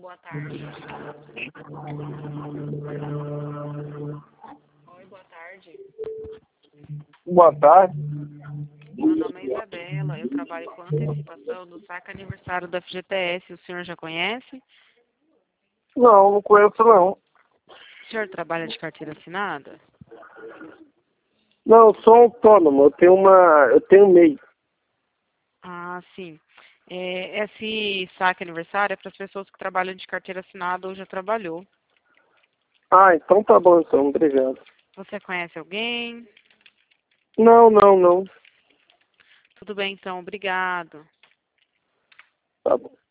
boa tarde. Oi, boa tarde. Boa tarde. Meu nome é Isabela, eu trabalho com antecipação do saque aniversário da FGTS. O senhor já conhece? Não conheço não. O senhor trabalha de carteira assinada? Não, eu sou autônomo, eu tenho MEI. Ah, sim. Esse saque aniversário é para as pessoas que trabalham de carteira assinada ou já trabalhou. Ah, então tá bom então, obrigado. Você conhece alguém? Não. Tudo bem, então. Obrigado. Tá bom.